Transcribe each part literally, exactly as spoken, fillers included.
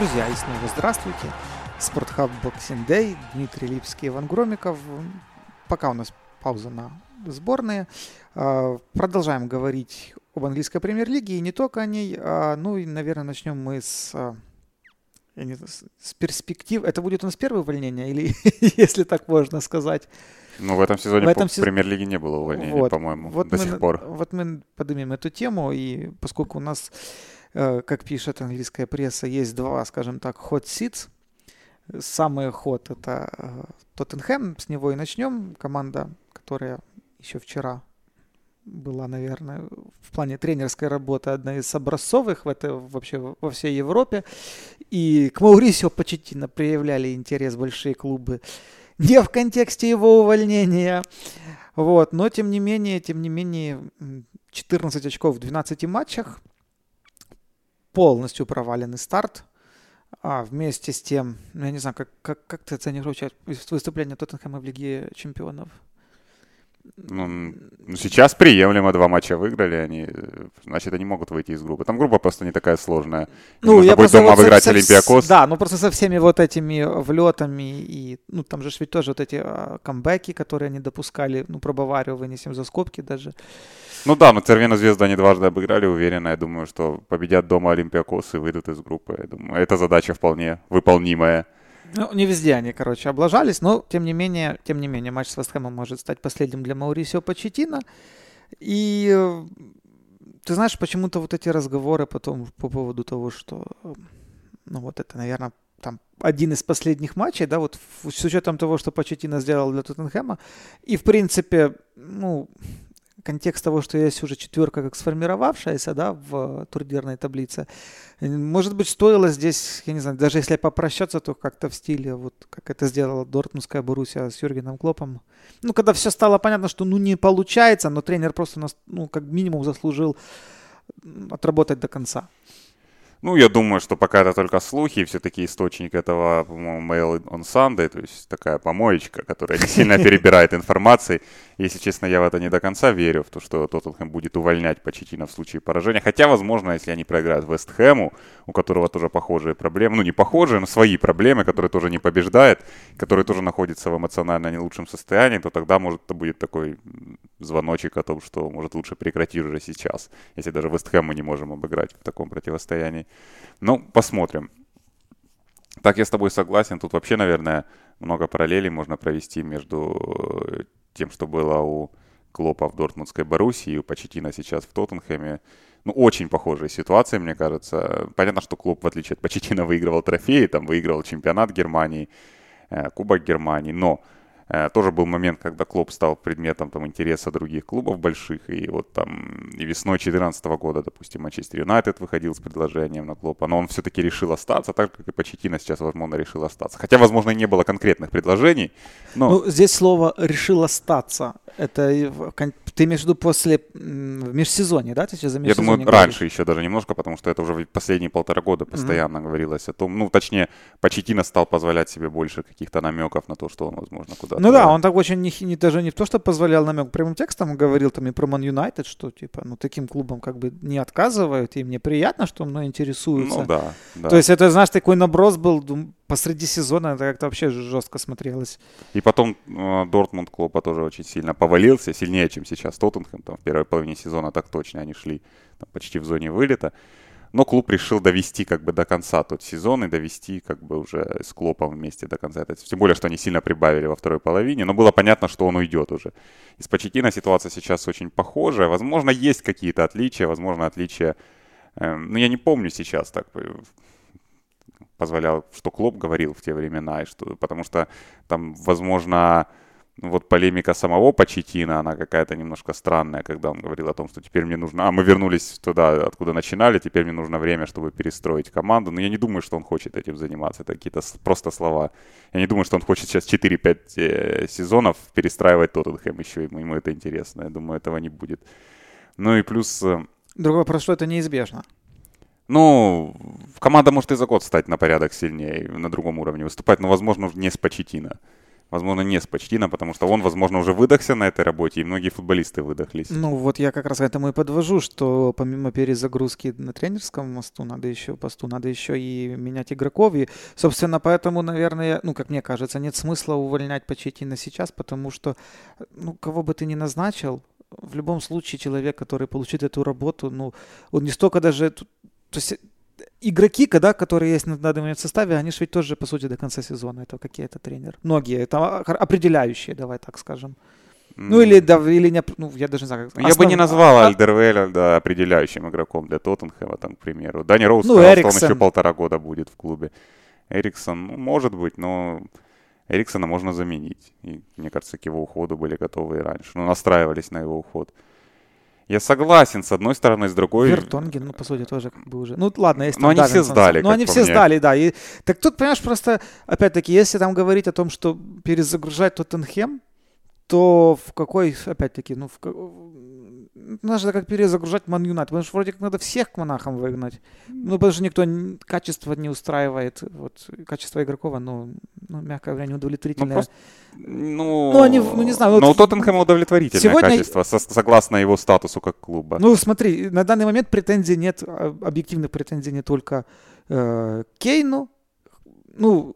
Друзья, и снова здравствуйте. Спортхаб Boxing Day, Дмитрий Липский, Иван Громиков. Пока у нас пауза на сборные. Продолжаем говорить об английской премьер-лиге и не только о ней. Ну и, наверное, начнем мы с, я не знаю, с перспектив. Это будет у нас первое увольнение, или если так можно сказать? Ну, в этом сезоне в этом в сез... премьер-лиге не было увольнений, вот, по-моему, вот до мы, сих пор. Вот мы поднимем эту тему, и поскольку у нас, как пишет английская пресса, есть два, скажем так, hot seats. Самый ход — это Тоттенхэм, с него и начнем. Команда, которая еще вчера была, наверное, в плане тренерской работы одна из образцовых в это, вообще во всей Европе. И к Маурисио Почеттино проявляли интерес большие клубы не в контексте его увольнения. Вот. Но, тем не менее, тем не менее, четырнадцать очков в двенадцати матчах. Полностью проваленный старт. А вместе с тем, ну, я не знаю, как, как, как ты оценишь вообще выступление Тоттенхэма в Лиге Чемпионов? Ну, сейчас приемлемо, два матча выиграли, они, значит, они могут выйти из группы. Там группа просто не такая сложная. Ну, нужно я будет дома вот обыграть со, Олимпиакос. Да, ну просто со всеми вот этими влетами и, ну, там же ведь тоже вот эти а, камбэки, которые они допускали, ну, про Баварию вынесем за скобки даже. Ну да, но Цервена Звезда они дважды обыграли, уверенно. Я думаю, что победят дома Олимпиакос и выйдут из группы. Я думаю, эта задача вполне выполнимая. Ну, не везде они, короче, облажались, но, тем не менее, тем не менее, матч с Вест Хэмом может стать последним для Маурисио Почеттино. И ты знаешь, почему-то вот эти разговоры потом по поводу того, что, ну, вот это, наверное, там один из последних матчей, да, вот с учетом того, что Почеттино сделал для Тоттенхэма, и, в принципе, ну, контекст того, что есть уже четверка как сформировавшаяся, да, в турнирной таблице. Может быть, стоило здесь, я не знаю, даже если попрощаться, то как-то в стиле, вот как это сделала Дортмундская Боруссия с Юргеном Клоппом. Ну, когда все стало понятно, что, ну, не получается, но тренер просто, ну, как минимум заслужил отработать до конца. Ну, я думаю, что пока это только слухи, все-таки источник этого, по-моему, Mail on Sunday, то есть такая помоечка, которая не сильно перебирает информацией. Если честно, я в это не до конца верю, в то, что Тоттенхэм будет увольнять Почеттино в случае поражения. Хотя, возможно, если они проиграют Вест Хэму, у которого тоже похожие проблемы, ну, не похожие, но свои проблемы, который тоже не побеждает, который тоже находится в эмоционально не лучшем состоянии, то тогда, может, это будет такой звоночек о том, что, может, лучше прекратить уже сейчас, если даже Вест Хэм мы не можем обыграть в таком противостоянии. Ну, посмотрим. Так, я с тобой согласен. Тут вообще, наверное, много параллелей можно провести между тем, что было у Клоппа в Дортмундской Боруссии и у Почеттино сейчас в Тоттенхэме. Ну, очень похожие ситуации, мне кажется. Понятно, что Клопп, в отличие от Почеттино, выигрывал трофеи, там выигрывал чемпионат Германии, Кубок Германии, но тоже был момент, когда Клопп стал предметом там интереса других клубов больших, и вот там и весной две тысячи четырнадцатого года, допустим, Манчестер Юнайтед выходил с предложением на Клоппа, но он все-таки решил остаться, так как и Почеттино сейчас, возможно, решил остаться. Хотя, возможно, не было конкретных предложений. Но... Ну, здесь слово «решил остаться». Это ты имеешь в виду после в межсезонье, да? Ты сейчас за межсезонье Я думаю, говоришь? раньше еще даже немножко, потому что это уже последние полтора года постоянно mm-hmm. говорилось о том, ну, точнее, Почеттино стал позволять себе больше каких-то намеков на то, что он, возможно, куда-то... Ну да, он так очень, не, не, даже не то, что позволял намек, прямым текстом говорил там и про Ман Юнайтед, что, типа, ну, таким клубам как бы не отказывают, им мне приятно, что мной интересуются. Ну да, да. То есть это, знаешь, такой наброс был посреди сезона, это как-то вообще жестко смотрелось. И потом э, Дортмунд Клоппа тоже очень сильно повалился, сильнее, чем сейчас Тоттенхэм, там в первой половине сезона так точно они шли там, почти в зоне вылета. Но клуб решил довести как бы до конца тот сезон и довести как бы уже с Клоппом вместе до конца. Это, тем более, что они сильно прибавили во второй половине, но было понятно, что он уйдет уже. И с Почеттино ситуация сейчас очень похожая. Возможно, есть какие-то отличия, возможно, отличия... Э, ну, я не помню сейчас так... позволял, что Клопп говорил в те времена, и что, потому что там, возможно, вот полемика самого Почеттино, она какая-то немножко странная, когда он говорил о том, что теперь мне нужно... А, мы вернулись туда, откуда начинали, теперь мне нужно время, чтобы перестроить команду. Но я не думаю, что он хочет этим заниматься. Это какие-то просто слова. Я не думаю, что он хочет сейчас четыре-пять э, сезонов перестраивать Тоттенхэм еще, ему, ему это интересно. Я думаю, этого не будет. Ну и плюс... Э, Другой вопрос, что это неизбежно. Ну, команда может и за год стать на порядок сильнее, на другом уровне выступать, но, возможно, не с Почеттино. возможно, не с Почтино, потому что он, возможно, уже выдохся на этой работе, и многие футболисты выдохлись. Ну вот я как раз к этому и подвожу, что помимо перезагрузки на тренерском мосту, надо еще, посту, надо еще и менять игроков. И, собственно, поэтому, наверное, ну, как мне кажется, нет смысла увольнять Почтино сейчас, потому что, ну, кого бы ты ни назначил, в любом случае человек, который получит эту работу, ну, он не столько даже... То есть игроки, когда, которые есть на данный момент в составе, они же ведь тоже, по сути, до конца сезона. Это какие-то тренер. Многие. Это определяющие, давай так скажем. Ну, или, да, или не, ну, я даже не знаю. Основ... Я бы не назвал а... Альдервейля да, определяющим игроком для Тоттенхэма, там, к примеру. Дани Роуз ну, сказал, Эриксон. что он еще полтора года будет в клубе. Эриксон, ну, может быть, но Эриксона можно заменить. И, мне кажется, к его уходу были готовы и раньше. Ну, настраивались на его уход. Я согласен, с одной стороны, с другой... Вертонген, ну, по сути, тоже как бы уже... Ну, ладно, если... Но они все сдали, Ну, они все мне. сдали, да. И... Так тут, понимаешь, просто, опять-таки, если там говорить о том, что перезагружать Тоттенхэм, то в какой, опять-таки, ну, в... Надо как перезагружать Ман Юнайтед, потому что вроде как надо всех к монахам выгнать. Ну, потому что никто качество не устраивает, вот, качество игроков, оно, ну, мягко говоря, неудовлетворительное. Ну, просто, ну, ну, они, ну, не знаю. Но вот у Тоттенхэма удовлетворительное сегодня... качество, со- согласно его статусу как клуба. Ну, смотри, на данный момент претензий нет, объективных претензий не только э, Кейну, ну,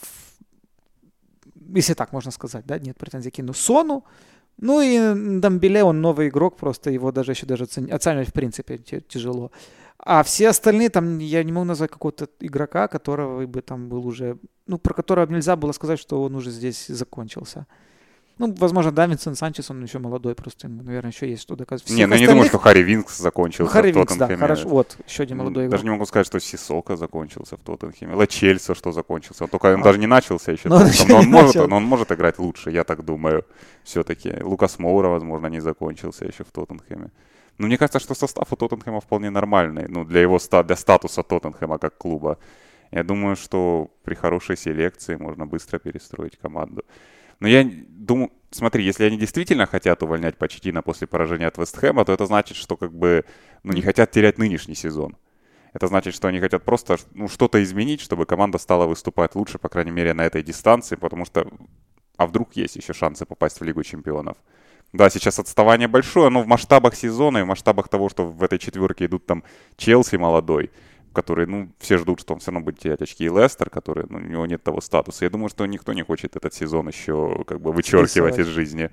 если так можно сказать, да, нет претензий к Кейну, Сону. Ну и Домбеле, он новый игрок, просто его даже еще даже оценивать в принципе тяжело. А все остальные, там, я не могу назвать какого-то игрока, которого бы там был уже, ну, про которого нельзя было сказать, что он уже здесь закончился. Ну, возможно, Давинсон Санчес, он еще молодой, просто ему, наверное, еще есть что доказывать. Не, ну я не думаю, что Харри Винкс закончился Харри в Винкс, Тоттенхэме. Да, хорошо, вот, еще один молодой игрок. Даже не могу сказать, что Сисока закончился в Тоттенхэме. Ло Чельсо, что закончился. Он только он а. даже не начался еще. Но, толком, но, он может, но он может играть лучше, я так думаю, все-таки. Лукас Моура, возможно, не закончился еще в Тоттенхэме. Но мне кажется, что состав у Тоттенхэма вполне нормальный. Ну, для его для статуса Тоттенхэма как клуба. Я думаю, что при хорошей селекции можно быстро перестроить команду. Но я думаю, смотри, если они действительно хотят увольнять Почтино после поражения от Вестхэма, то это значит, что как бы, ну, не хотят терять нынешний сезон. Это значит, что они хотят просто, ну, что-то изменить, чтобы команда стала выступать лучше, по крайней мере, на этой дистанции, потому что, а вдруг есть еще шансы попасть в Лигу Чемпионов. Да, сейчас отставание большое, но в масштабах сезона и в масштабах того, что в этой четверке идут там Челси молодой, который, ну, все ждут, что он все равно будет терять очки, и Лестер, который, ну, у него нет того статуса. Я думаю, что никто не хочет этот сезон еще как бы вычеркивать из жизни.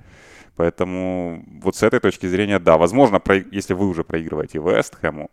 Поэтому вот с этой точки зрения, да, возможно, про... если вы уже проигрываете Вестхэму,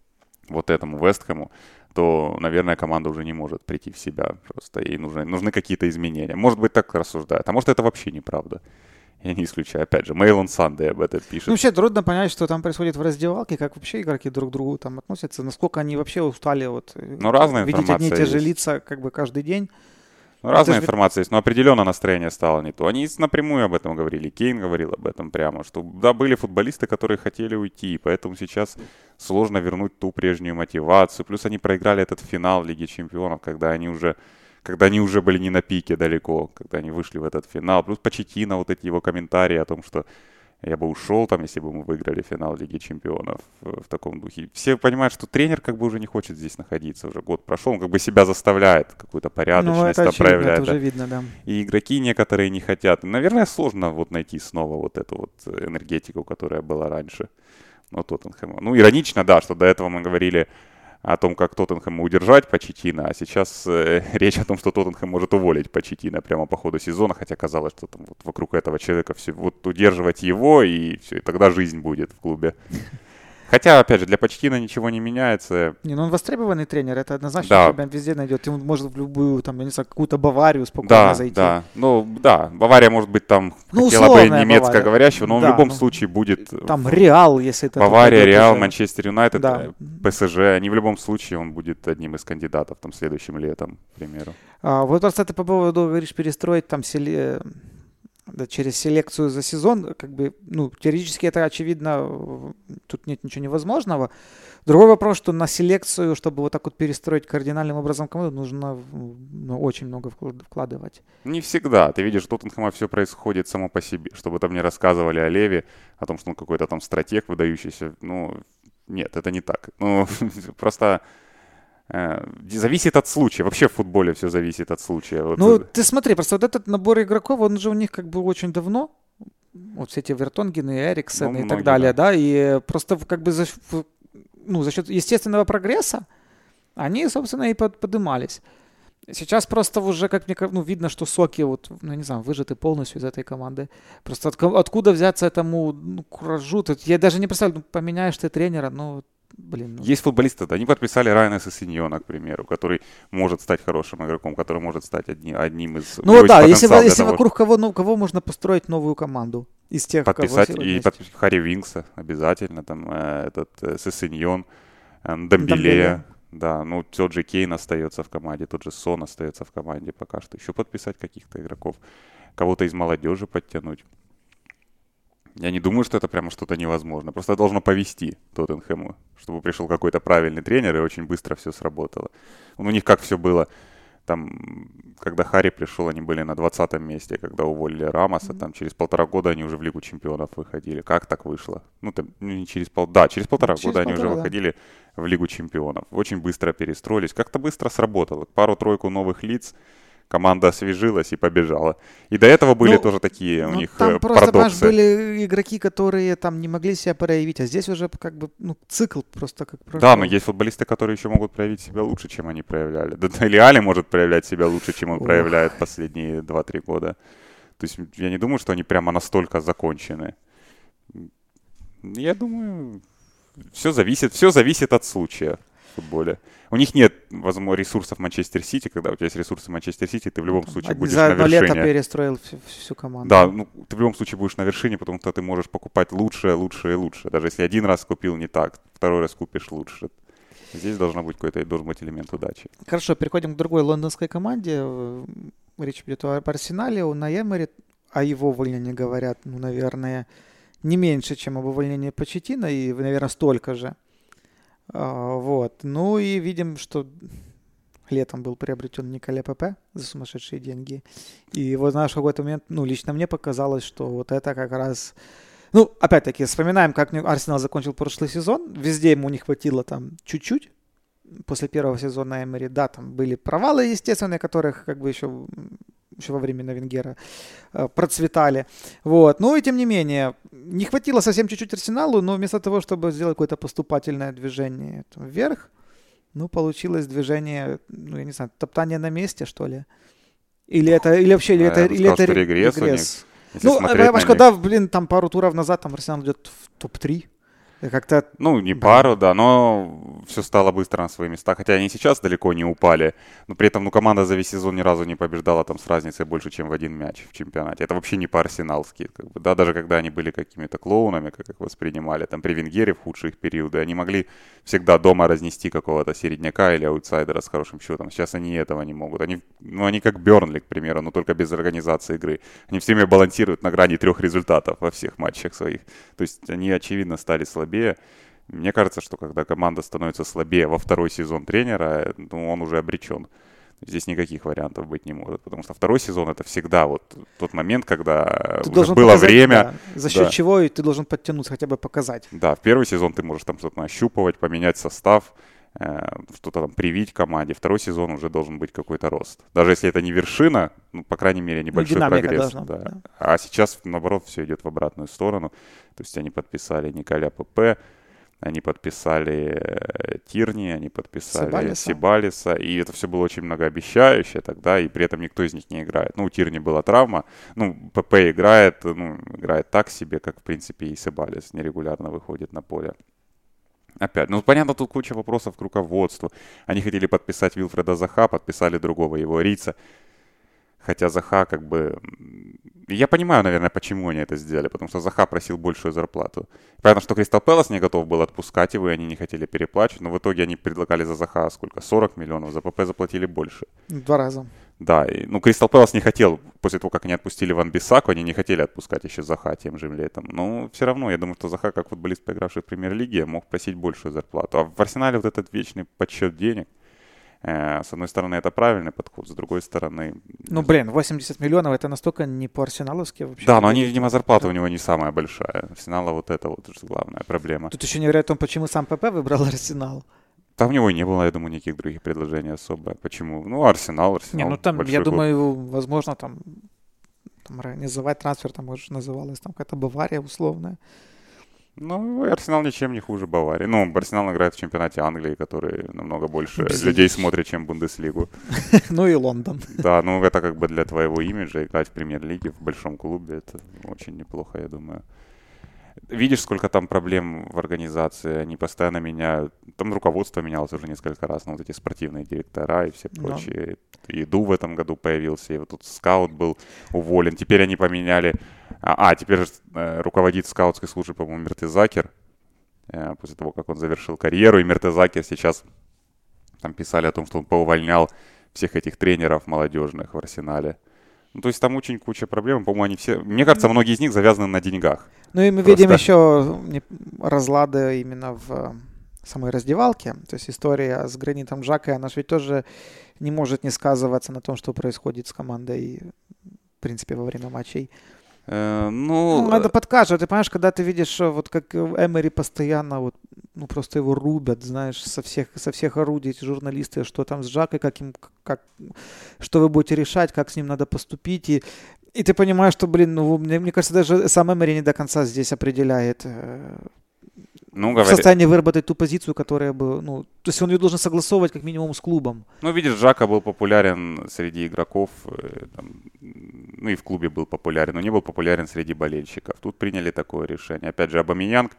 вот этому Вестхэму, то, наверное, команда уже не может прийти в себя просто. Ей нужны, нужны какие-то изменения. Может быть, так рассуждают. А может, это вообще неправда. Я не исключаю. Опять же, Mail on Sunday об этом пишет. Ну, вообще трудно понять, что там происходит в раздевалке, как вообще игроки друг к другу там относятся, насколько они вообще устали вот ну, разная видеть одни и те же есть. лица как бы каждый день. Ну, разная это информация же... есть, но определенно настроение стало не то. Они напрямую об этом говорили. Кейн говорил об этом прямо, что да, были футболисты, которые хотели уйти, поэтому сейчас сложно вернуть ту прежнюю мотивацию. Плюс они проиграли этот финал Лиги Чемпионов, когда они уже... когда они уже были не на пике далеко, когда они вышли в этот финал. Плюс Почтино, вот эти его комментарии о том, что я бы ушел там, если бы мы выиграли финал Лиги Чемпионов в, в таком духе. Все понимают, что тренер как бы уже не хочет здесь находиться, уже год прошел, он как бы себя заставляет, какую-то порядочность, ну, это очевидно, проявляет. Это уже видно, да. И игроки некоторые не хотят. Наверное, сложно вот найти снова вот эту вот энергетику, которая была раньше. Ну, Тоттенхэма. Ну, иронично, да, что до этого мы говорили о том, как Тоттенхэм удержать Почтино, а сейчас э, речь о том, что Тоттенхэм может уволить Почтино прямо по ходу сезона, хотя казалось, что там вот вокруг этого человека все, вот удерживать его, и все, и тогда жизнь будет в клубе. Хотя, опять же, для Почтино ничего не меняется. Не, ну он востребованный тренер, это однозначно, да. Тебя везде найдет. Он может в любую, там, я не знаю, какую-то Баварию спокойно да, зайти. Да, ну да, Бавария, может быть, там ну, хотела бы немецкоговорящего, но да, в любом ну, случае будет... Там Реал, если это... Бавария, Реал, Манчестер Юнайтед, да. ПСЖ, они в любом случае, он будет одним из кандидатов там следующим летом, к примеру. А, вот просто ты по поводу, говоришь, перестроить там селе... Да, через селекцию за сезон, как бы, ну, теоретически это очевидно, тут нет ничего невозможного. Другой вопрос, что на селекцию, чтобы вот так вот перестроить кардинальным образом команду, нужно ну, очень много вкладывать. Не всегда. Ты видишь, в Тоттенхэме все происходит само по себе. Чтобы там не рассказывали о Леве, о том, что он какой-то там стратег выдающийся. Ну, нет, это не так. Ну, просто... Зависит от случая. Вообще в футболе все зависит от случая. Вот. Ну, ты смотри, просто вот этот набор игроков, он же у них как бы очень давно. Вот все эти Вертонгены, Эриксены ну, и так далее, да. да, и просто как бы за, ну, за счет естественного прогресса они, собственно, и под, подымались. Сейчас просто уже, как мне ну, видно, что соки, вот, ну, не знаю, выжаты полностью из этой команды. Просто от, откуда взяться этому ну, куражу? Я даже не представляю, ну, поменяешь ты тренера, ну, блин. Ну. Есть футболисты, да, они подписали Райана Сесиньона, к примеру, который может стать хорошим игроком, который может стать одни, одним из... Ну да, если, если того, вокруг кого, ну, кого можно построить новую команду из тех, подписать, кого и подписать Харри Винкса обязательно, там, э, этот э, Сесиньон, э, Дембеле. Да, ну тот же Кейн остается в команде, тот же Сон остается в команде пока что. Еще подписать каких-то игроков, кого-то из молодежи подтянуть. Я не думаю, что это прямо что-то невозможно. Просто должно повезти Тоттенхэму, чтобы пришел какой-то правильный тренер и очень быстро все сработало. У них как все было. Там, когда Харри пришел, они были на двадцатом месте, когда уволили Рамоса, там через полтора года они уже в Лигу чемпионов выходили. Как так вышло? Ну, там, ну не через пол... Да, через полтора через года полтора, они уже да. выходили в Лигу чемпионов. Очень быстро перестроились. Как-то быстро сработало. Пару-тройку новых лиц, команда освежилась и побежала. И до этого были ну, тоже такие у ну, них там парадоксы. Там просто, были игроки, которые там не могли себя проявить, а здесь уже как бы ну, цикл просто как прошел. Да, но есть футболисты, которые еще могут проявить себя лучше, чем они проявляли. Да, Дели Алли может проявлять себя лучше, чем он Ох. проявляет последние два-три года. То есть я не думаю, что они прямо настолько закончены. Я думаю, все зависит, все зависит от случая в футболе. У них нет, возможно, ресурсов Манчестер Сити. Когда у тебя есть ресурсы Манчестер Сити, ты в любом случае будешь за на вершине. За лето перестроил всю, всю команду. Да, ну ты в любом случае будешь на вершине, потому что ты можешь покупать лучше, лучше и лучше. Даже если один раз купил не так, второй раз купишь лучше. Здесь должна быть какой-то, должен быть элемент удачи. Хорошо, переходим к другой лондонской команде. Речь идет о Арсенале, о Эмери. О его увольнении говорят, ну, наверное, не меньше, чем об увольнении Почеттино, и, наверное, столько же. Вот. Ну и видим, что летом был приобретен Николя Пепе за сумасшедшие деньги. И вот, знаешь, в какой-то момент, ну, лично мне показалось, что вот это как раз... Ну, опять-таки, вспоминаем, как Арсенал закончил прошлый сезон. Везде ему не хватило там чуть-чуть. После первого сезона Эмери, да, там были провалы, естественные, которых как бы еще, еще во времена Венгера э, процветали. Вот. Ну и тем не менее, не хватило совсем чуть-чуть Арсеналу, но вместо того, чтобы сделать какое-то поступательное движение там, вверх, ну, получилось движение, ну, я не знаю, топтание на месте, что ли. Или это, или вообще, или это, или это регресс. регресс. Ну, а когда, блин, там пару туров назад там Арсенал идет в топ-три. Как-то... Ну, не пару, да, но все стало быстро на свои места. Хотя они сейчас далеко не упали. Но при этом ну, команда за весь сезон ни разу не побеждала там с разницей больше, чем в один мяч в чемпионате. Это вообще не по-арсеналски. Как бы, да, даже когда они были какими-то клоунами, как их воспринимали, там при Венгере в худшие их периоды, они могли всегда дома разнести какого-то середняка или аутсайдера с хорошим счетом. Сейчас они этого не могут. Они, ну, они как Бернли, к примеру, но только без организации игры. Они все время балансируют на грани трех результатов во всех матчах своих. То есть они, очевидно, стали слабее. Мне кажется, что когда команда становится слабее во второй сезон тренера, ну, он уже обречен. Здесь никаких вариантов быть не может, потому что второй сезон это всегда вот тот момент, когда ты уже было показать, время. Да, за счет да. чего ты должен подтянуться, хотя бы показать. Да, в первый сезон ты можешь там что-то нащупывать, поменять состав, э, что-то там привить команде. Второй сезон уже должен быть какой-то рост. Даже если это не вершина, ну, по крайней мере, небольшой ну, прогресс. Должна, да. Да. А сейчас, наоборот, все идет в обратную сторону. То есть они подписали Николя Пепе, они подписали Тирни, они подписали Себалиса. Себалиса, и это все было очень многообещающе тогда, и при этом никто из них не играет. Ну, у Тирни была травма, ну, Пепе играет, ну, играет так себе, как, в принципе, и Себалис нерегулярно выходит на поле. Опять, ну, понятно, тут куча вопросов к руководству. Они хотели подписать Вильфреда Заха, подписали другого его Рица. Хотя Заха как бы... Я понимаю, наверное, почему они это сделали, потому что Заха просил большую зарплату. Понятно, что Кристал Пэлас не готов был отпускать его, и они не хотели переплачивать, но в итоге они предлагали за Заха сколько? сорок миллионов, за ПП заплатили больше. Два раза. Да, и, ну Кристал Пэлас не хотел, после того, как они отпустили Ван Бисаку, они не хотели отпускать еще Заха тем же летом. Но все равно, я думаю, что Заха, как футболист, поигравший в премьер-лиге, мог просить большую зарплату. А в Арсенале вот этот вечный подсчет денег, с одной стороны, это правильный подход, с другой стороны... Ну, блин, восемьдесят миллионов, это настолько не по-арсеналовски вообще. Да, но они, видимо, зарплата у него не самая большая. Арсенала вот это вот главная проблема. Тут еще не говорят о том, почему сам ПП выбрал Арсенал. Там у него и не было, я думаю, никаких других предложений особо. Почему? Ну, Арсенал, Арсенал. Не, ну там, я клуб. думаю, возможно, там, там организовать трансфер, там, может, называлась там какая-то Бавария условная. Ну, Арсенал ничем не хуже Баварии. Ну, Арсенал играет в чемпионате Англии, который намного больше Без людей иллюзий. смотрит, чем Бундеслигу. Ну и Лондон. Да, ну это как бы для твоего имиджа играть в премьер-лиге в большом клубе, это очень неплохо, я думаю. Видишь, сколько там проблем в организации, они постоянно меняют. Там руководство менялось уже несколько раз, ну, вот эти спортивные директора и все прочие. И Ду в этом году появился, и вот тут скаут был уволен. Теперь они поменяли... А, а теперь э, руководит скаутской службой, по-моему, Мертезакер, э, после того, как он завершил карьеру. И Мертезакер сейчас там писали о том, что он поувольнял всех этих тренеров молодежных в Арсенале. Ну, то есть там очень куча проблем. По-моему, они все... Мне кажется, многие из них завязаны на деньгах. Ну и мы Просто... видим еще разлады именно в самой раздевалке. То есть история с Гранитом Жакой, она же ведь тоже не может не сказываться на том, что происходит с командой, в принципе, во время матчей. Э, ну, ну, это подкажет. Ты понимаешь, когда ты видишь, вот как Эмери постоянно вот, ну, просто его рубят, знаешь, со всех, со всех орудий эти журналисты, что там с Жакой, как им, как, что вы будете решать, как с ним надо поступить. И, и ты понимаешь, что, блин, ну, мне, мне кажется, даже сам Эмери не до конца здесь определяет, э, ну, в говори... состоянии выработать ту позицию, которая бы, ну, то есть он ее должен согласовывать как минимум с клубом. Ну, видишь, Жака был популярен среди игроков, э, там, ну и в клубе был популярен, но не был популярен среди болельщиков. Тут приняли такое решение. Опять же, Абамеянг,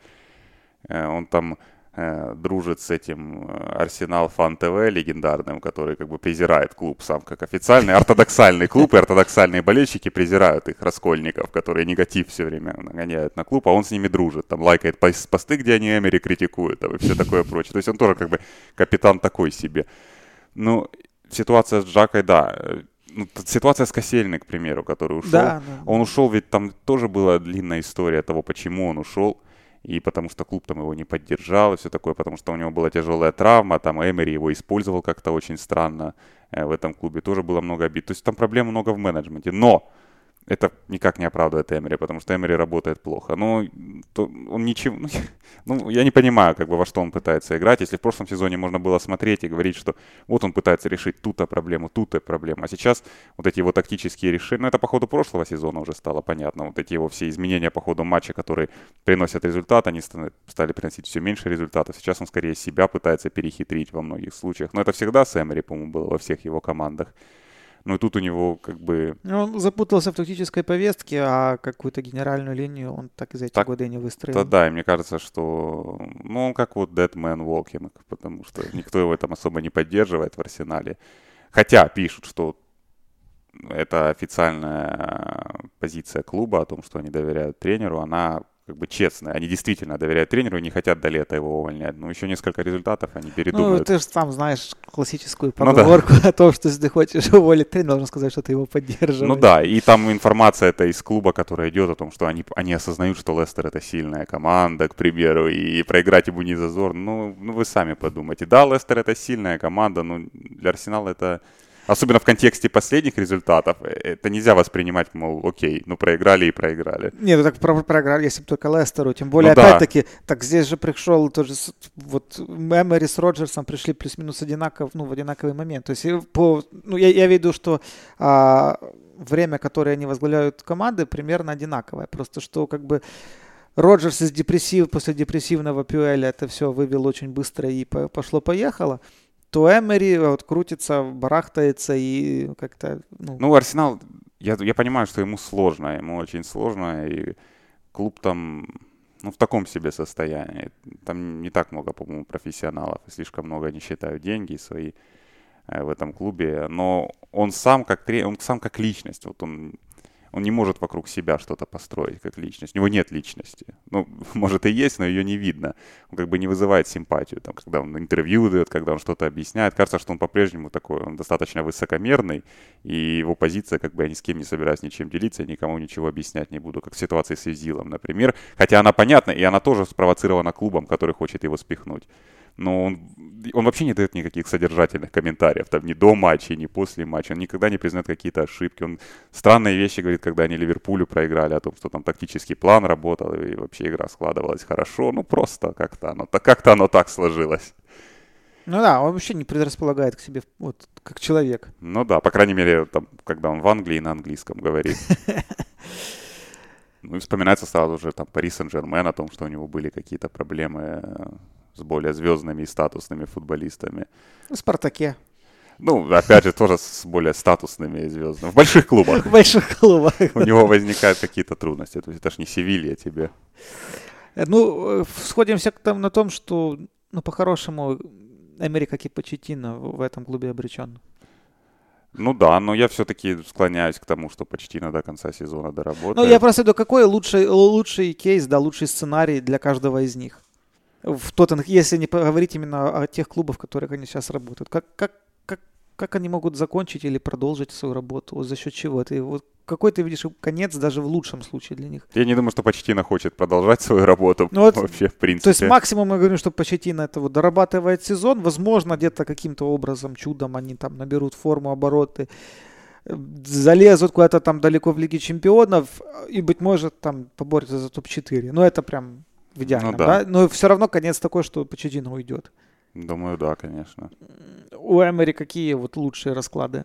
э, он там э, дружит с этим Арсенал Фан ТВ легендарным, который как бы презирает клуб сам как официальный, ортодоксальный клуб, и ортодоксальные болельщики презирают их, раскольников, которые негатив все время нагоняют на клуб, а он с ними дружит, там лайкает посты, где они Эмери критикуют, там, и все такое прочее. То есть он тоже как бы капитан такой себе. Ну, ситуация с Жакой, да. Ну, ситуация с Косельной, к примеру, который ушел. Да, да. Он ушел, ведь там тоже была длинная история того, почему он ушел. И потому что клуб там его не поддержал и все такое, потому что у него была тяжелая травма, там Эмери его использовал как-то очень странно э, в этом клубе, тоже было много обид. То есть там проблем много в менеджменте. Но это никак не оправдывает Эмери, потому что Эмери работает плохо. Но то, он ничего... Ну, я не понимаю, как бы, во что он пытается играть. Если в прошлом сезоне можно было смотреть и говорить, что вот он пытается решить ту-то проблему, ту-то проблему. А сейчас вот эти его тактические решения... Ну, это по ходу прошлого сезона уже стало понятно. Вот эти его все изменения по ходу матча, которые приносят результат, они стали приносить все меньше результатов. Сейчас он скорее себя пытается перехитрить во многих случаях. Но это всегда с Эмери, по-моему, было во всех его командах. Ну и тут у него как бы... Он запутался в тактической повестке, а какую-то генеральную линию он так и за эти так, годы не выстроил. Да, да, и мне кажется, что... Ну, он как вот Dead Man Walking, потому что никто его там особо не поддерживает в Арсенале. Хотя пишут, что это официальная позиция клуба о том, что они доверяют тренеру, она как бы честная. Они действительно доверяют тренеру и не хотят до лета его увольнять. Но еще несколько результатов они передумают. Ну, ты же сам знаешь классическую поговорку ну, да. о том, что если ты хочешь уволить тренера, должен сказать, что ты его поддерживаешь. Ну да, и там информация это из клуба, которая идет о том, что они, они осознают, что Лестер это сильная команда, к примеру, и проиграть ему не зазор. Ну, ну вы сами подумайте. Да, Лестер это сильная команда, но для Арсенала это... Особенно в контексте последних результатов, это нельзя воспринимать, мол, окей, ну проиграли и проиграли. Нет, ну так про- проиграли, если бы только Лестеру. Тем более, ну, опять-таки, да. так здесь же пришел тоже, вот Эмери с Роджерсом пришли плюс-минус одинаков, ну, в одинаковый момент. То есть, по, ну, я, я веду, что а, время, которое они возглавляют команды, примерно одинаковое. Просто что, как бы, Роджерс из депрессив, после депрессивного Пюэля это все вывел очень быстро и пошло-поехало. То Эмери вот крутится, барахтается и как-то... Ну, ну Арсенал, я, я понимаю, что ему сложно, ему очень сложно, и клуб там, ну, в таком себе состоянии. Там не так много, по-моему, профессионалов, и слишком много они считают деньги свои э, в этом клубе, но он сам как, он сам как личность, вот он... Он не может вокруг себя что-то построить как личность. У него нет личности. Ну, может и есть, но ее не видно. Он как бы не вызывает симпатию, там, когда он интервью дает, когда он что-то объясняет. Кажется, что он по-прежнему такой, он достаточно высокомерный, и его позиция, как бы я ни с кем не собираюсь ничем делиться, я никому ничего объяснять не буду, как в ситуации с Эзилом, например. Хотя она понятна, и она тоже спровоцирована клубом, который хочет его спихнуть. Но он, он вообще не дает никаких содержательных комментариев, там, ни до матча, ни после матча. Он никогда не признает какие-то ошибки. Он странные вещи говорит, когда они Ливерпулю проиграли, о том, что там тактический план работал, и вообще игра складывалась хорошо. Ну, просто как-то оно, как-то оно так сложилось. Ну да, он вообще не предрасполагает к себе вот как человек. Ну да, по крайней мере, там, когда он в Англии на английском говорит. Ну и вспоминается сразу же там Пари Сен-Жермен о том, что у него были какие-то проблемы с более звездными и статусными футболистами. В «Спартаке». Ну, опять же, тоже с более статусными и звездными. В больших клубах. В больших клубах. У него возникают какие-то трудности. То есть это ж не Севилья тебе. Ну, сходимся там на том, что, ну, по-хорошему, Эмери, как и Почеттино, в этом клубе обречен. Ну да, но я все-таки склоняюсь к тому, что Почеттино до конца сезона доработает. Ну, я просто иду, какой лучший, лучший кейс, да, лучший сценарий для каждого из них? В Тоттенхэм, если не поговорить именно о тех клубах, в которых они сейчас работают. Как, как, как, как они могут закончить или продолжить свою работу? Вот за счет чего? Ты, вот, какой ты видишь конец даже в лучшем случае для них? Я не думаю, что Почеттино хочет продолжать свою работу, ну, вот, вообще, в принципе. То есть максимум мы говорим, что Почеттино это вот дорабатывает сезон. Возможно, где-то каким-то образом, чудом они там наберут форму, обороты, залезут куда-то там далеко в Лиге Чемпионов и, быть может, там поборются за топ четыре. Но это прям в идеальном, ну, да. да? Но все равно конец такой, что Почеттино уйдет. Думаю, да, конечно. У Эмери какие вот лучшие расклады?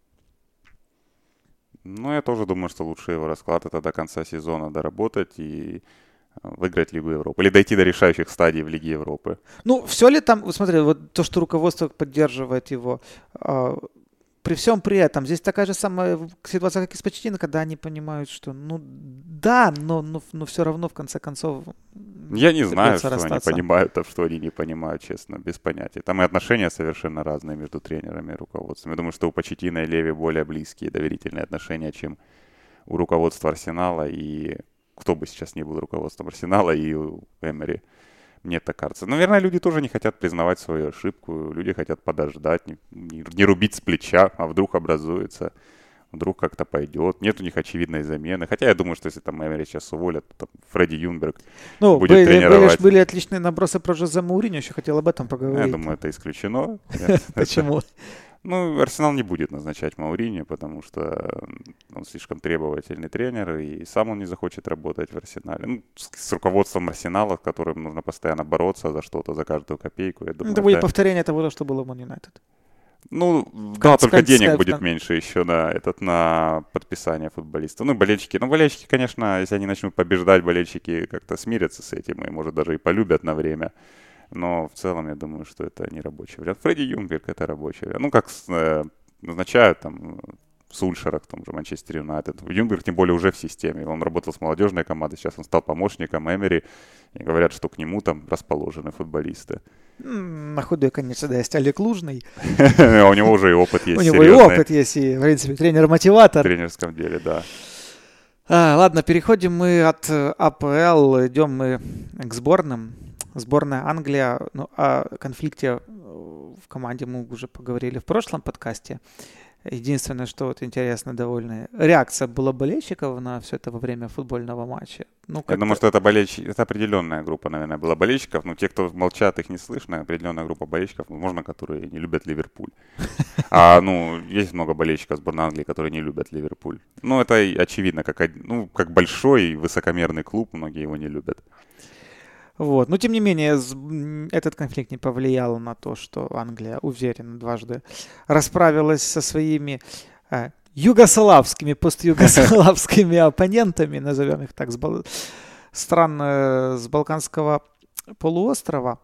Ну, я тоже думаю, что лучший его расклад — это до конца сезона доработать и выиграть Лигу Европы. Или дойти до решающих стадий в Лиге Европы. Ну, все ли там, вот смотри, вот то, что руководство поддерживает его, э, при всем при этом, здесь такая же самая ситуация, как и с Почеттино, когда они понимают, что, ну, да, но, но, но все равно, в конце концов, я не знаю, что расстаться. Они понимают, а что они не понимают, честно, без понятия. Там и отношения совершенно разные между тренерами и руководством. Я думаю, что у Почеттино и Леви более близкие, доверительные отношения, чем у руководства Арсенала. И кто бы сейчас ни был руководством Арсенала, и у Эмери, мне так кажется. Наверное, люди тоже не хотят признавать свою ошибку. Люди хотят подождать, не, не, не рубить с плеча, а вдруг образуется. Вдруг как-то пойдет. Нет у них очевидной замены. Хотя я думаю, что если там Эмери сейчас уволят, то там Фредди Юнберг ну, будет были, тренировать. Были, были отличные набросы про Жозе Мауриньо, еще хотел об этом поговорить. Я думаю, это исключено. Почему? Ну, Арсенал не будет назначать Мауриньо, потому что он слишком требовательный тренер, и сам он не захочет работать в Арсенале. Ну, с руководством Арсенала, с которым нужно постоянно бороться за что-то, за каждую копейку. Я думаю, это будет повторение того, что было в Ман Юнайтед. Ну, да, только денег будет меньше еще на этот, на подписание футболиста. Ну, болельщики. Ну, болельщики, конечно, если они начнут побеждать, болельщики как-то смирятся с этим и, может, даже и полюбят на время. Но в целом, я думаю, что это не рабочий вариант. Фредди Юнберг — это рабочий вариант. Ну, как э, назначают там Сульшера в том же Манчестер Юнайтед. Юнберг, тем более, уже в системе. Он работал с молодежной командой, сейчас он стал помощником Эмери. И говорят, что к нему там расположены футболисты. На худой конец, да, есть Олег Лужный. У него уже и опыт есть. У него и опыт есть, и, в принципе, тренер-мотиватор. В тренерском деле, да. Ладно, переходим мы от АПЛ, идем мы к сборным. Сборная Англия, ну, о конфликте в команде мы уже поговорили в прошлом подкасте. Единственное, что вот интересно довольно, реакция была болельщиков на все это во время футбольного матча. Ну, я думаю, что это, болельщики, это определенная группа, наверное, была болельщиков. Но те, кто молчат, их не слышно. Определенная группа болельщиков, возможно, которые не любят Ливерпуль. А, ну, есть много болельщиков сборной Англии, которые не любят Ливерпуль. Ну, это очевидно, как, ну, как большой высокомерный клуб, многие его не любят. Вот. Но, тем не менее, этот конфликт не повлиял на то, что Англия уверенно дважды расправилась со своими э, югославскими, постюгославскими оппонентами, назовем их так, с бал... стран э, с Балканского полуострова.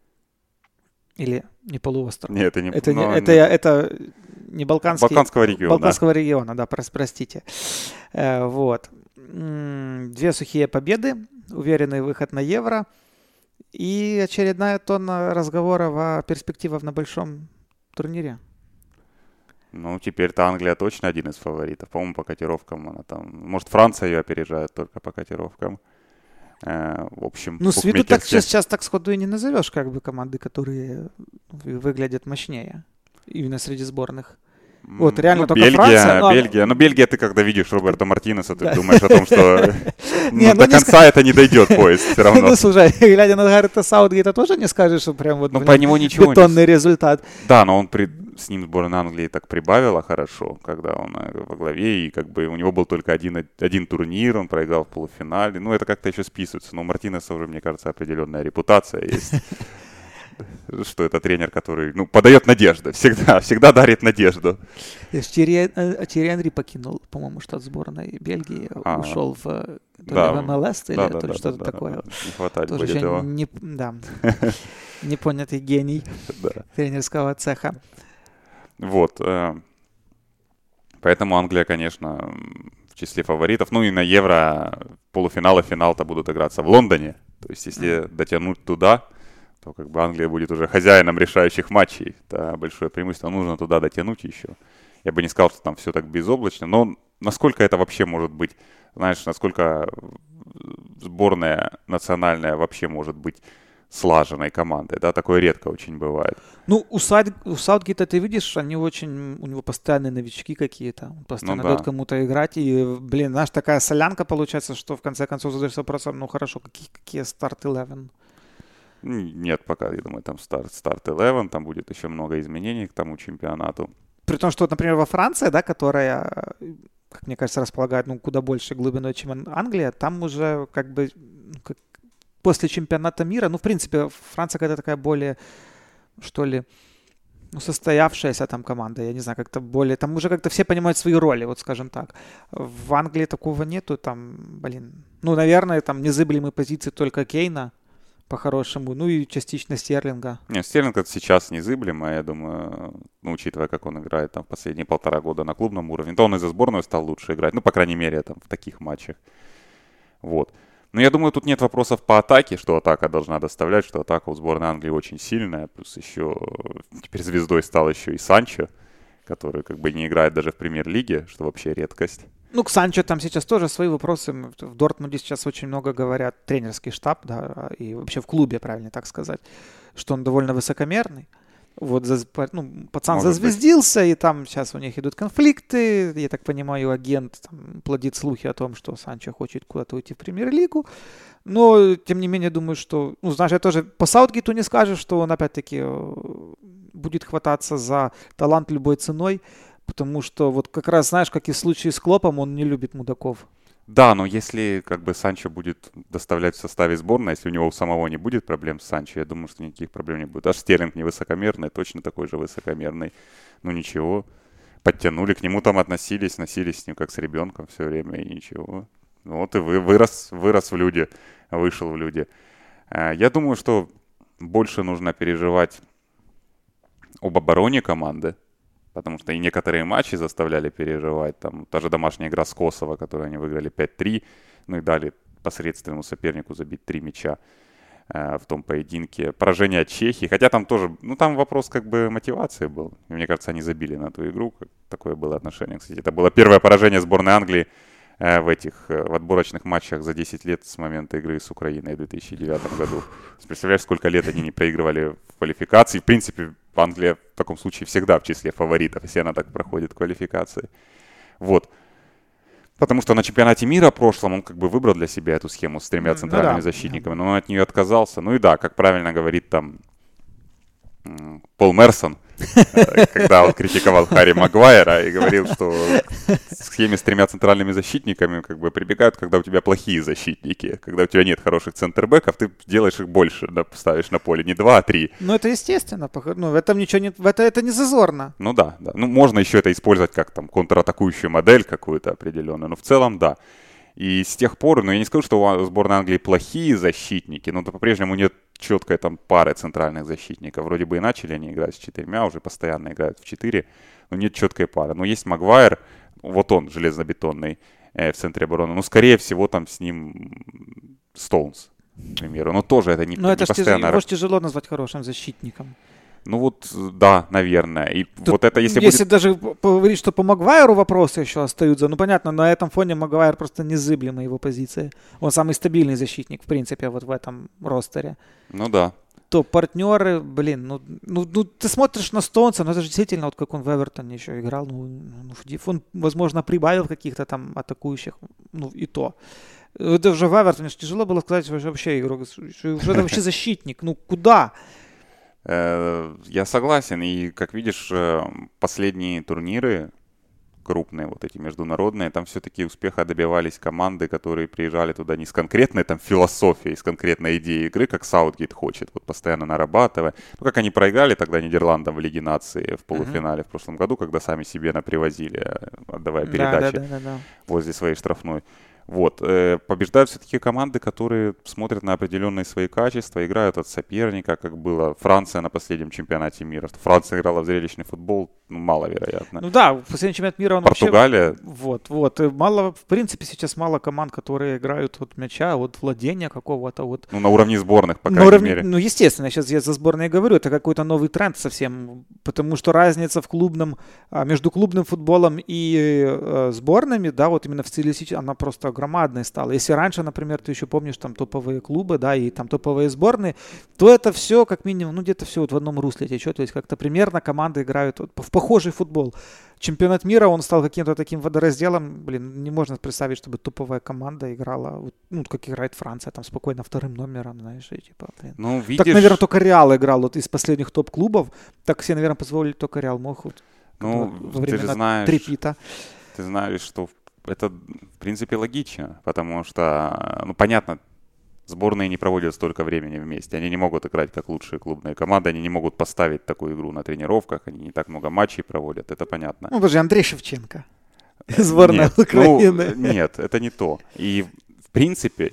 Или не полуостров. Нет, это не... Это, но... не, это, это не Балканский... Балканского региона. Балканского региона, да, простите. Э, вот. Две сухие победы, уверенный выход на Евро и очередная тонна разговоров о перспективах на большом турнире. Ну, теперь-то Англия точно один из фаворитов. По-моему, по котировкам она там... Может, Франция ее опережает только по котировкам. Э, в общем, ну, с виду так сейчас, сейчас так сходу и не назовешь, как бы, команды, которые выглядят мощнее. Именно среди сборных. Вот, реально, ну, только Бельгия, Франция. Но... Бельгия. Ну, Бельгия, ты когда видишь Роберта Мартинеса, ты думаешь о том, что не, до ну, конца это не дойдет поезд все равно. Ну, слушай, глядя на Гаррета Саутгейта, тоже не скажешь, что прям вот ну, по нему ничего бетонный результат. Да, но он при... с ним сборная Англии так прибавила хорошо, когда он во главе, и как бы у него был только один, один турнир, он проиграл в полуфинале. Ну, это как-то еще списывается. Но у Мартинеса уже, мне кажется, определенная репутация есть. что это тренер, который, ну, подает надежду, всегда, всегда дарит надежду. Тири Энри покинул, по-моему, штат сборной Бельгии, а, ушел в, да, в эм эл эс или да, то да, ли да, что-то да, такое. Да, не хватает тоже будет его. Не, да, непонятый гений тренерского цеха. Вот. Поэтому Англия, конечно, в числе фаворитов. Ну и на Евро полуфинал и финал-то будут играться в Лондоне. То есть если mm. дотянуть туда, то как бы Англия будет уже хозяином решающих матчей. Это большое преимущество. Нужно туда дотянуть еще. Я бы не сказал, что там все так безоблачно, но насколько это вообще может быть, знаешь, насколько сборная национальная вообще может быть слаженной командой, да, такое редко очень бывает. Ну, у, Саут, у Саутгейта ты видишь, они очень, у него постоянные новички какие-то, он постоянно ну, да. дает кому-то играть, и, блин, знаешь, такая солянка получается, что в конце концов задаешься вопросом, ну, хорошо, какие, какие старт одиннадцать? Нет, пока, я думаю, там старт, старт одиннадцать, там будет еще много изменений к тому чемпионату. При том, что, например, во Франции, да, которая, как мне кажется, располагает, ну, куда больше глубиной, чем Англия, там уже, как бы, как, после чемпионата мира, ну, в принципе, Франция какая-то такая более, что ли, ну, состоявшаяся там команда, я не знаю, как-то более, там уже как-то все понимают свои роли, вот скажем так. В Англии такого нету, там, блин, ну, наверное, там незыблемые позиции только Кейна, по-хорошему, ну и частично Стерлинга. Не, Стерлинг это сейчас незыблемо, я думаю, ну, учитывая, как он играет там в последние полтора года на клубном уровне, то он и за сборную стал лучше играть, ну, по крайней мере, там, в таких матчах. Вот. Но я думаю, тут нет вопросов по атаке, что атака должна доставлять, что атака у сборной Англии очень сильная. Плюс еще теперь звездой стал еще и Санчо, который как бы не играет даже в премьер-лиге, что вообще редкость. Ну, к Санчо там сейчас тоже свои вопросы. В Дортмунде сейчас очень много говорят, тренерский штаб, да, и вообще в клубе, правильно так сказать, что он довольно высокомерный. Вот, ну, пацан Может зазвездился, быть. И там сейчас у них идут конфликты. Я так понимаю, агент там плодит слухи о том, что Санчо хочет куда-то уйти в премьер-лигу. Но, тем не менее, думаю, что... Ну, знаешь, я тоже по Саутгейту не скажешь, что он, опять-таки, будет хвататься за талант любой ценой. Потому что, вот как раз, знаешь, как и в случае с Клопом, он не любит мудаков. Да, но если как бы Санчо будет доставлять в составе сборной, если у него у самого не будет проблем с Санчо, я думаю, что никаких проблем не будет. Аж Стерлинг не высокомерный, точно такой же высокомерный. Ну ничего, подтянули, к нему там относились, носились с ним как с ребенком все время, и ничего. Ну, вот и вы, вырос, вырос в люди, вышел в люди. Я думаю, что больше нужно переживать об обороне команды. Потому что и некоторые матчи заставляли переживать. Там та же домашняя игра с Косово, которую они выиграли пять три. Ну и дали посредственному сопернику забить три мяча э, в том поединке. Поражение от Чехии. Хотя там тоже, ну там вопрос как бы мотивации был. И, мне кажется, они забили на ту игру. Такое было отношение. Кстати, это было первое поражение сборной Англии э, в этих э, в отборочных матчах за десять лет с момента игры с Украиной в две тысячи девятом году. Представляешь, сколько лет они не проигрывали в квалификации. В принципе, Англия в таком случае всегда в числе фаворитов, если она так проходит квалификации. Вот. Потому что на чемпионате мира прошлом он как бы выбрал для себя эту схему с тремя центральными ну, да. защитниками, но он от нее отказался. Ну и да, как правильно говорит там Пол Мерсон, когда он критиковал Харри Магуайра и говорил, что к схеме с тремя центральными защитниками как бы прибегают, когда у тебя плохие защитники, когда у тебя нет хороших центрбэков, ты делаешь их больше, да, ставишь на поле не два, а три. Ну это естественно, ну в этом ничего нет, в это, это не зазорно. Ну да, да, ну можно еще это использовать как там контратакующую модель какую-то определенную, но в целом да. И с тех пор, ну я не скажу, что у сборной Англии плохие защитники, но по-прежнему нет четкой там пары центральных защитников. Вроде бы и начали они играть с четырьмя, уже постоянно играют в четыре, но нет четкой пары. Но есть Магуайр, вот он железнобетонный э, в центре обороны, но скорее всего там с ним Стоунс, к примеру. Но тоже это не, но не это постоянно. Но это же тяжело назвать хорошим защитником. Ну вот, да, наверное. И Тут, вот это если, если будет... даже говорить, что по Магуайру вопросы еще остаются, ну понятно, на этом фоне Магуайр просто незыблемая его позиция. Он самый стабильный защитник, в принципе, вот в этом ростере. Ну да. То партнеры, блин, ну, ну, ну ты смотришь на Стоунса, ну это же действительно, вот как он в Эвертоне еще играл, ну, ну он, возможно, прибавил каких-то там атакующих, ну и то. Это уже в Эвертоне тяжело было сказать, что вообще игрок, что уже вообще защитник, ну куда? Я согласен, и, как видишь, последние турниры крупные, вот эти международные, там все-таки успеха добивались команды, которые приезжали туда не с конкретной там философией, с конкретной идеей игры, как Саутгейт хочет, вот постоянно нарабатывая. Ну, как они проиграли тогда Нидерландам в Лиге наций в полуфинале uh-huh. в прошлом году, когда сами себе напривозили, отдавая передачи да, да, да, да. возле своей штрафной. Вот. Э, побеждают все-таки команды, которые смотрят на определенные свои качества, играют от соперника, как было Франция на последнем чемпионате мира. Что Франция играла в зрелищный футбол, ну, маловероятно. Ну да, в последний чемпионат мира он Португалия. Вообще... Вот, вот. И мало, в принципе, сейчас мало команд, которые играют от мяча, от владения какого-то. Вот. Ну, на уровне сборных, по на крайней уровне... мере. Ну, естественно, сейчас я за сборные говорю, это какой-то новый тренд совсем, потому что разница в клубном, между клубным футболом и э, сборными, да, вот именно в стилистике, она просто громадной стала. Если раньше, например, ты еще помнишь там топовые клубы, да, и там топовые сборные, то это все как минимум, ну где-то все вот в одном русле течет, то есть как-то примерно команды играют вот в похожий футбол. Чемпионат мира, он стал каким-то таким водоразделом, блин, не можно представить, чтобы топовая команда играла, вот, ну, как играет Франция, там спокойно вторым номером, знаешь, и типа, блин. Ну, видишь... Так, наверное, только Реал играл вот из последних топ-клубов, так себе, наверное, позволили только Реал мог вот, ну, во времена знаешь, трепита. Ты знаешь, что это, в принципе, логично, потому что, ну, понятно, сборные не проводят столько времени вместе, они не могут играть как лучшие клубные команды, они не могут поставить такую игру на тренировках, они не так много матчей проводят, это понятно. Ну, подожди, Андрей Шевченко, сборная нет, Украины. Ну, нет, это не то. И, в принципе,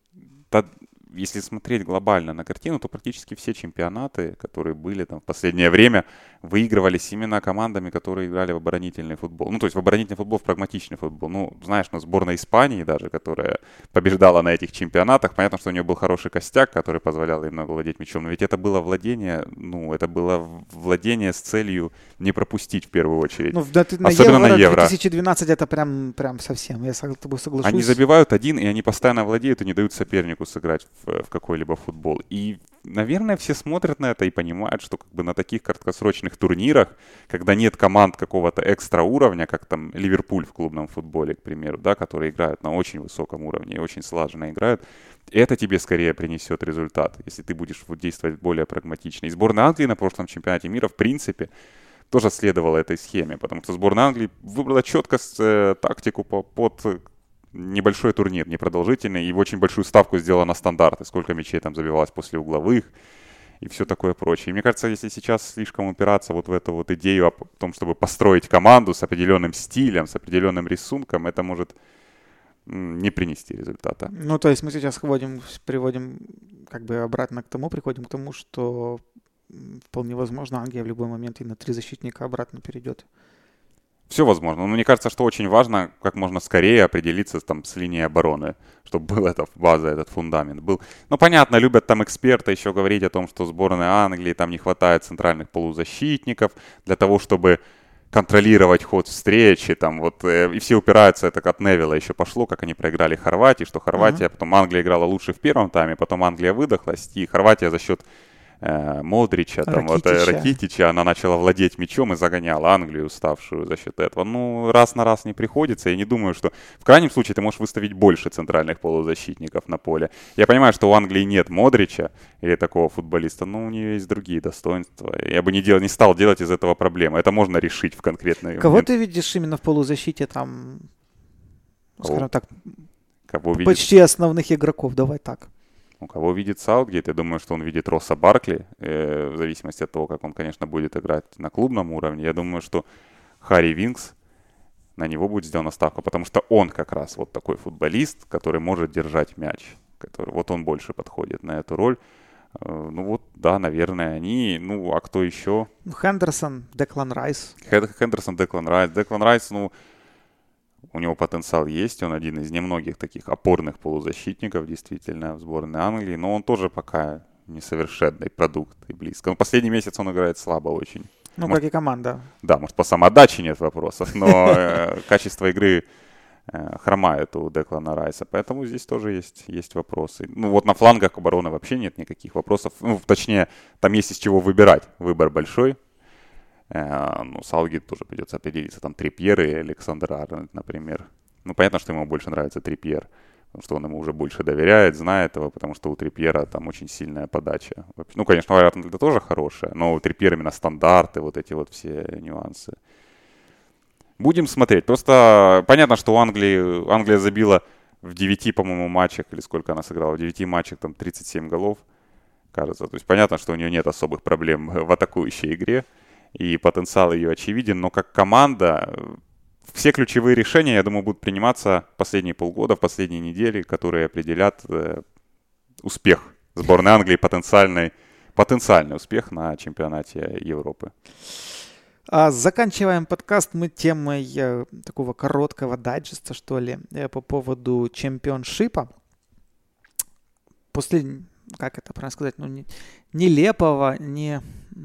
та, если смотреть глобально на картину, то практически все чемпионаты, которые были там в последнее время, выигрывались именно командами, которые играли в оборонительный футбол. Ну, то есть в оборонительный футбол, в прагматичный футбол. Ну, знаешь, ну, сборная Испании даже, которая побеждала на этих чемпионатах, понятно, что у нее был хороший костяк, который позволял ей много владеть мячом, но ведь это было владение, ну, это было владение с целью не пропустить в первую очередь. Ну, да, ты, на особенно Евро, на Евро. две тысячи двенадцать это прям, прям совсем, я с тобой соглашусь. Они забивают один, и они постоянно владеют и не дают сопернику сыграть в, в какой-либо футбол. И, наверное, все смотрят на это и понимают, что как бы на таких краткосрочных турнирах, когда нет команд какого-то экстра уровня, как там Ливерпуль в клубном футболе, к примеру, да, которые играют на очень высоком уровне и очень слаженно играют, это тебе скорее принесет результат, если ты будешь действовать более прагматично. И сборная Англии на прошлом чемпионате мира, в принципе, тоже следовала этой схеме, потому что сборная Англии выбрала четко э, тактику по, под небольшой турнир, непродолжительный, и очень большую ставку сделала на стандарты, сколько мячей там забивалось после угловых и все такое прочее. И мне кажется, если сейчас слишком упираться вот в эту вот идею о том, чтобы построить команду с определенным стилем, с определенным рисунком, это может не принести результата. Ну, то есть мы сейчас вводим, приводим как бы обратно к тому, приходим к тому, что вполне возможно Англия в любой момент и на три защитника обратно перейдет. Все возможно. Но мне кажется, что очень важно как можно скорее определиться там с линией обороны, чтобы был эта база, этот фундамент был. Ну, понятно, любят там эксперты еще говорить о том, что сборной Англии там не хватает центральных полузащитников для того, чтобы контролировать ход встречи, там вот, э, и все упираются, это от Невилла еще пошло, как они проиграли Хорватии, что Хорватия, uh-huh. потом Англия играла лучше в первом тайме, потом Англия выдохлась, и Хорватия за счет Модрича, там, вот, Ракитича, она начала владеть мячом и загоняла Англию, уставшую за счет этого. Ну, раз на раз не приходится. Я не думаю, что... В крайнем случае ты можешь выставить больше центральных полузащитников на поле. Я понимаю, что у Англии нет Модрича или такого футболиста, но у нее есть другие достоинства. Я бы не, дел... не стал делать из этого проблемы. Это можно решить в конкретной... Кого момент. Ты видишь именно в полузащите там, скажем так, Кого почти видишь? Основных игроков? Давай так. У кого видит Саутгейт, я думаю, что он видит Росса Баркли, э, в зависимости от того, как он, конечно, будет играть на клубном уровне. Я думаю, что Харри Винкс, на него будет сделана ставка, потому что он как раз вот такой футболист, который может держать мяч. Который, вот он больше подходит на эту роль. Э, ну вот, да, наверное, они. Ну, а кто еще? Ну, Хендерсон, Деклан Райс. Хендерсон, Деклан Райс. Деклан Райс, ну... У него потенциал есть, он один из немногих таких опорных полузащитников действительно в сборной Англии, но он тоже пока несовершенный продукт и близко. Но последний месяц он играет слабо очень. Ну, может, как и команда. Да, может, по самоотдаче нет вопросов, но э, качество игры э, хромает у Деклана Райса, поэтому здесь тоже есть, есть вопросы. Ну, вот на флангах обороны вообще нет никаких вопросов. Ну, точнее, там есть из чего выбирать, выбор большой. Ну, Саутгейт тоже придется определиться. Там Трипьер и Александр Арнольд, например. Ну, понятно, что ему больше нравится Трипьер, потому что он ему уже больше доверяет, знает его, потому что у Трипьера там очень сильная подача. Ну, конечно, у Арнольда тоже хорошая, но у Трипьера именно стандарты, вот эти вот все нюансы. Будем смотреть. Просто понятно, что у Англии, Англия забила в девяти, по-моему, матчах, или сколько она сыграла, в девяти матчах там тридцать семь голов, кажется. То есть понятно, что у нее нет особых проблем в атакующей игре, и потенциал ее очевиден, но как команда все ключевые решения, я думаю, будут приниматься последние полгода, в последние недели, которые определят э, успех сборной Англии, потенциальный, потенциальный успех на чемпионате Европы. А заканчиваем подкаст мы темой э, такого короткого дайджеста, что ли, э, по поводу чемпионшипа. После, как это правильно сказать, ну, не, нелепого, не,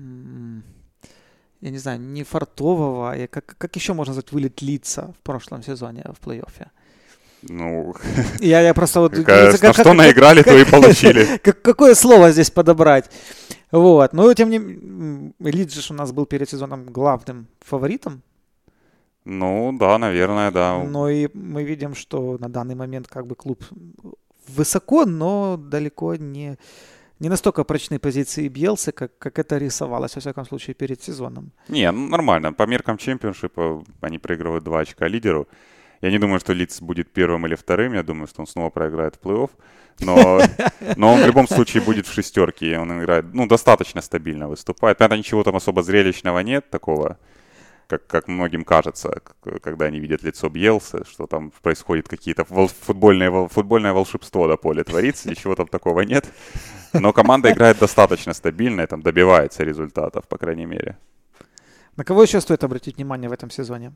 я не знаю, не фартового, и как, как еще можно назвать вылет Лидса в прошлом сезоне в плей-оффе? Ну, я, я просто вот... Как, на что как, наиграли, как, то и получили. Как, какое слово здесь подобрать? Вот, но тем не менее, Лидс же у нас был перед сезоном главным фаворитом. Ну, да, наверное, да. Но и мы видим, что на данный момент как бы клуб высоко, но далеко не, не настолько прочны позиции Бьелсы, как, как это рисовалось, во всяком случае, перед сезоном. Не, ну, нормально. По меркам чемпионшипа они проигрывают два очка лидеру. Я не думаю, что Лидс будет первым или вторым. Я думаю, что он снова проиграет в плей-офф. Но, но он в любом случае будет в шестерке. И он играет, ну, достаточно стабильно выступает. Понятно, ничего там особо зрелищного нет такого, как, как многим кажется, когда они видят лицо Бьелсы, что там происходит какие-то футбольное, футбольное волшебство до поля творится. Ничего там такого нет. Но команда играет достаточно стабильно и там добивается результатов, по крайней мере. На кого еще стоит обратить внимание в этом сезоне?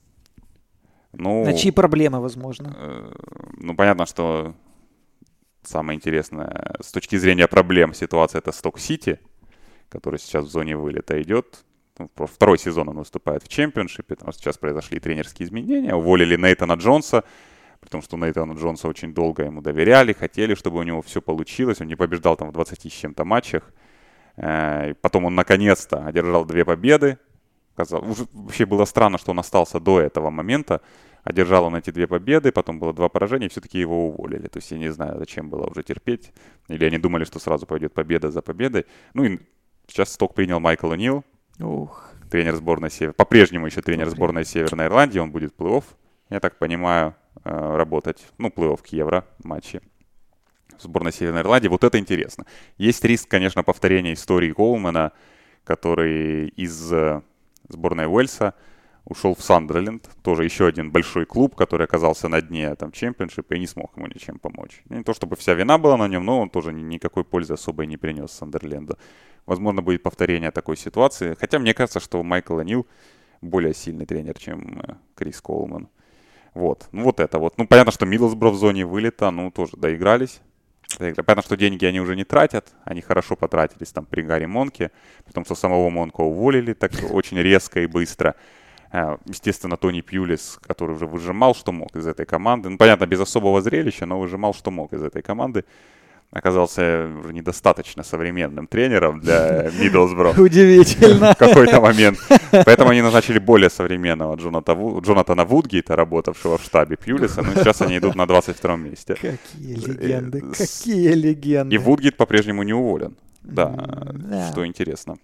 Ну, на чьи проблемы, возможно? Э, ну, понятно, что самое интересное с точки зрения проблем ситуация — это Сток-Сити, который сейчас в зоне вылета идет. Второй сезон он выступает в чемпионшипе, потому что сейчас произошли тренерские изменения. Уволили Нейтана Джонса, при том, что Нейтана Джонса очень долго ему доверяли, хотели, чтобы у него все получилось. Он не побеждал там в двадцати с чем-то матчах. Э, потом он наконец-то одержал две победы. Уже вообще было странно, что он остался до этого момента. Одержал он эти две победы, потом было два поражения, и все-таки его уволили. То есть я не знаю, зачем было уже терпеть. Или они думали, что сразу пойдет победа за победой. Ну и сейчас Сток принял Майкл О'Нил, Ух. тренер сборной Север. По-прежнему еще тренер сборной Северной Ирландии. Он будет в плей-офф, я так понимаю, работать. Ну, плей-офф к Евро матчи в сборной Северной Ирландии. Вот это интересно. Есть риск, конечно, повторения истории Коулмана, который из сборной Уэльса ушел в Сандерленд, тоже еще один большой клуб, который оказался на дне там чемпионшипа и не смог ему ничем помочь. Не то чтобы вся вина была на нем, но он тоже никакой пользы особой не принес Сандерленду. Возможно, будет повторение такой ситуации. Хотя мне кажется, что Майкл О'Нил более сильный тренер, чем Крис Коулман. Вот. Ну вот это вот. Ну понятно, что Мидлсбро в зоне вылета, ну тоже доигрались. Понятно, что деньги они уже не тратят, они хорошо потратились там при Гарри Монке, потому что самого Монка уволили так очень резко и быстро. Естественно, Тони Пьюлис, который уже выжимал, что мог из этой команды, ну, понятно, без особого зрелища, но выжимал, что мог из этой команды, оказался уже недостаточно современным тренером для Мидлсбро. Удивительно. В какой-то момент. Поэтому они назначили более современного Джонатана Вудгейта, работавшего в штабе Пьюлиса. Но сейчас они идут на двадцать втором месте. Какие легенды, какие легенды. И Вудгейт по-прежнему не уволен. Да, да. Что интересно.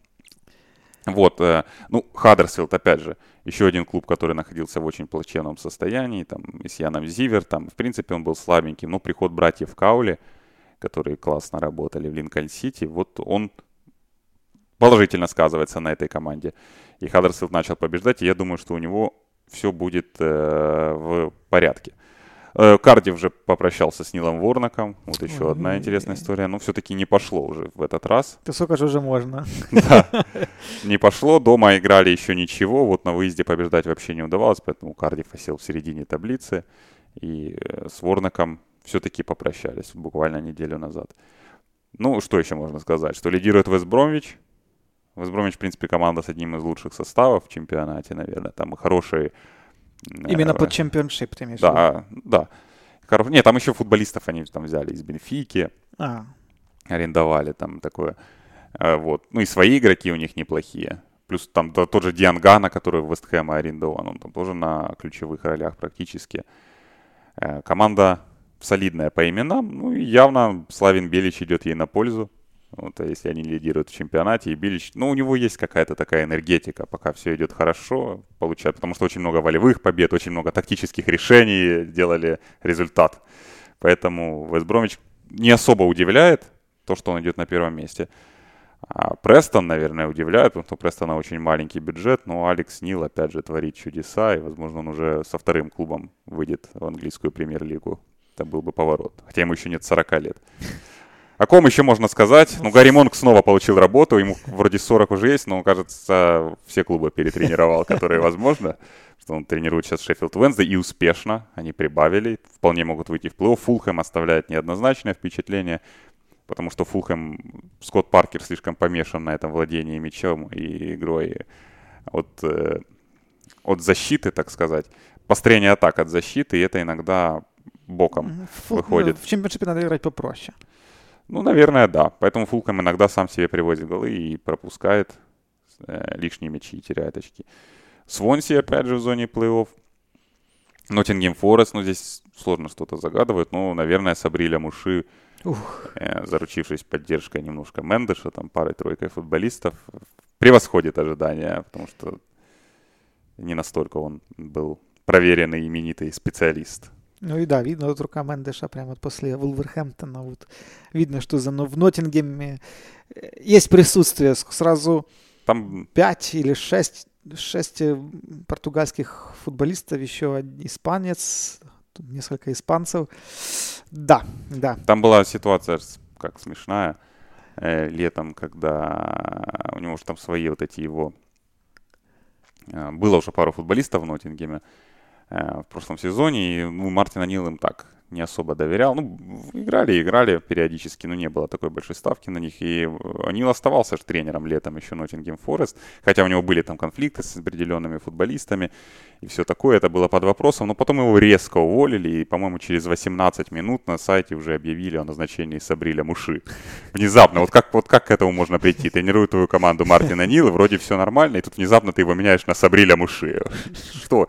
Вот, ну, Хаддерсфилд, опять же, еще один клуб, который находился в очень плачевном состоянии, там, и с Яном Зивер, там, в принципе, он был слабеньким, но приход братьев Каули, которые классно работали в Линкольн-Сити, вот он положительно сказывается на этой команде. И Хаддерсфилд начал побеждать, и я думаю, что у него все будет э, в порядке. Э, Кардифф же попрощался с Нилом Ворноком, вот еще Ой, одна интересная история, но все-таки не пошло уже в этот раз. Да сколько же уже можно? Да, не пошло, дома играли еще ничего, вот на выезде побеждать вообще не удавалось, поэтому Кардифф сел в середине таблицы, и э, с Ворноком все-таки попрощались буквально неделю назад. Ну, что еще можно сказать? Что лидирует Вест Бромвич. Вест Бромвич, в принципе, команда с одним из лучших составов в чемпионате, наверное. Там хорошие... Именно под чемпионшип ты имеешь в виду? Да, да. Хоро... Нет, там еще футболистов они там взяли из Бенфики. А. Арендовали там такое. Вот. Ну и свои игроки у них неплохие. Плюс там да, тот же Диангана, который в Вест Хэма арендован. Он там тоже на ключевых ролях практически. Команда... солидная по именам, ну и явно Славин Белич идет ей на пользу. Вот, а если они лидируют в чемпионате, и Билич, ну, у него есть какая-то такая энергетика, пока все идет хорошо, получается, потому что очень много волевых побед, очень много тактических решений делали результат. Поэтому Вест Бромвич не особо удивляет то, что он идет на первом месте. А Престон, наверное, удивляет, потому что у Престона очень маленький бюджет, но Алекс Нил, опять же, творит чудеса, и, возможно, он уже со вторым клубом выйдет в английскую премьер-лигу. Это был бы поворот, хотя ему еще нет сорока лет. О ком еще можно сказать? Ну, Гарри Монк снова получил работу, ему вроде сорок уже есть, но, кажется, все клубы перетренировал, которые возможно. Что он тренирует сейчас Шеффилд Уэнсдей, и успешно они прибавили, вполне могут выйти в плей-офф. Фулхэм оставляет неоднозначное впечатление, потому что Фулхэм, Скотт Паркер слишком помешан на этом владении мячом и игрой от, э, от защиты, так сказать. Построение атак от защиты, и это иногда боком Фул, выходит. В чемпионшипе надо играть попроще. Ну, наверное, да. Поэтому Фулхэм иногда сам себе привозит голы и пропускает э, лишние мячи и теряет очки. Свонси, опять же, в зоне плей-офф. Ноттингем Форест, ну, здесь сложно что-то загадывать. Ну, наверное, Сабриля Муши, э, заручившись поддержкой немножко Мендеша, там, парой-тройкой футболистов, превосходит ожидания, потому что не настолько он был проверенный, именитый специалист. Ну и да, видно, вот рука Мендеша прямо вот после Вулверхэмптона. Вот видно, что за, но в Ноттингеме есть присутствие. Сразу там пять или шесть, шесть португальских футболистов, еще один испанец, несколько испанцев. Да, да. Там была ситуация как смешная э, летом, когда у него же там свои вот эти его... Э, было уже пару футболистов в Ноттингеме в прошлом сезоне, и ну, Мартин О'Нил им так не особо доверял. Ну, играли, играли периодически, но не было такой большой ставки на них. И О'Нил оставался же тренером летом еще Ноттингем Форест, хотя у него были там конфликты с определенными футболистами и все такое, это было под вопросом. Но потом его резко уволили, и, по-моему, через восемнадцать минут на сайте уже объявили о назначении Сабриля Муши. Внезапно, вот как, вот как к этому можно прийти? Тренирует твою команду Мартин О'Нил, и вроде все нормально, и тут внезапно ты его меняешь на Сабриля Муши. Что?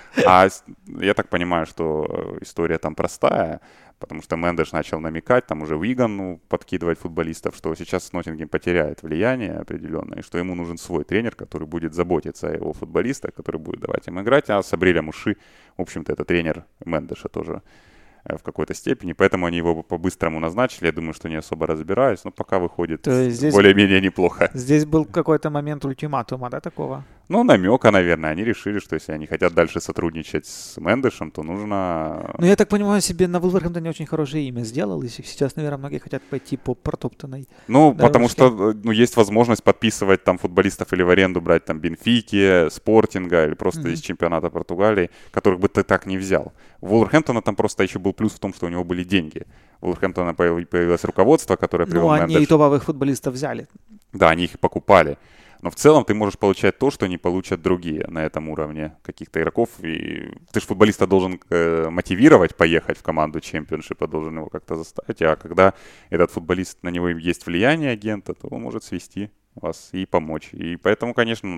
А я так понимаю, что история там простая, потому что Мендеш начал намекать, там уже Уигану подкидывать футболистов, что сейчас Ноттингем потеряет влияние определенное, и что ему нужен свой тренер, который будет заботиться о его футболистах, который будет давать им играть. А Сабриля Муши, в общем-то, это тренер Мендеша тоже в какой-то степени, поэтому они его по-быстрому назначили. Я думаю, что не особо разбираюсь, но пока выходит здесь более-менее неплохо. Здесь был какой-то момент ультиматума, да, такого? Ну, намека, наверное. Они решили, что если они хотят дальше сотрудничать с Мендешем, то нужно... Ну, я так понимаю, себе на Вулверхэмптоне очень хорошее имя сделал, и сейчас, наверное, многие хотят пойти по протоптанной Ну, дорожке. Потому что ну, есть возможность подписывать там футболистов или в аренду брать там Бенфики, Спортинга или просто mm-hmm. из чемпионата Португалии, которых бы ты так не взял. У Вулверхэмптона там просто еще был плюс в том, что у него были деньги. У Вулверхэмптона появилось руководство, которое привел Мендеш. Ну, они и топовых футболистов взяли. Да, они их покупали. Но в целом ты можешь получать то, что не получат другие на этом уровне каких-то игроков. И ты же футболиста должен э, мотивировать поехать в команду чемпионшипа, должен его как-то заставить. А когда этот футболист, на него есть влияние агента, то он может свести вас и помочь. И поэтому, конечно,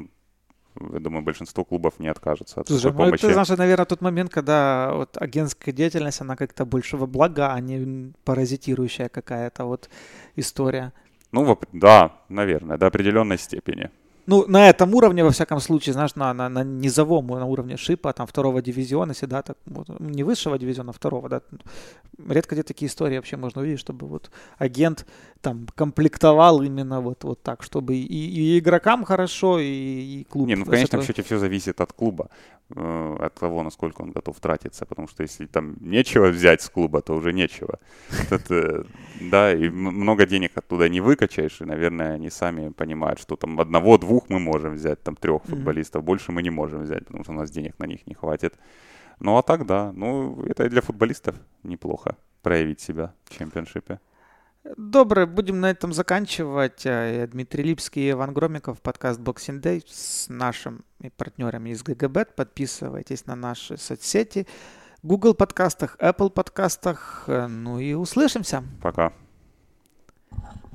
я думаю, большинство клубов не откажется от Слушай, такой помощи. Ты знаешь, наверное, тот момент, когда вот агентская деятельность, она как-то больше во благо, а не паразитирующая какая-то вот история. Ну, да, наверное, до определенной степени. Ну, на этом уровне, во всяком случае, знаешь, на, на, на низовом, на уровне шипа, там, второго дивизиона, если, да, так, вот, не высшего дивизиона, а второго, да, редко где такие истории вообще можно увидеть, чтобы вот агент там комплектовал именно вот, вот так, чтобы и, и игрокам хорошо, и, и клуб. Не, ну, в конечном счете все зависит от клуба, э, от того, насколько он готов тратиться, потому что если там нечего взять с клуба, то уже нечего. Это, да, и много денег оттуда не выкачаешь, и, наверное, они сами понимают, что там одного-двух мы можем взять, там трех mm-hmm. футболистов, больше мы не можем взять, потому что у нас денег на них не хватит. Ну, а так, да, ну, это и для футболистов неплохо проявить себя в чемпионшипе. Добро, будем на этом заканчивать. Дмитрий Липский и Иван Громиков, подкаст Boxing Day с нашими партнерами из ГГБет. Подписывайтесь на наши соцсети, Google подкастах, Apple подкастах. Ну и услышимся. Пока.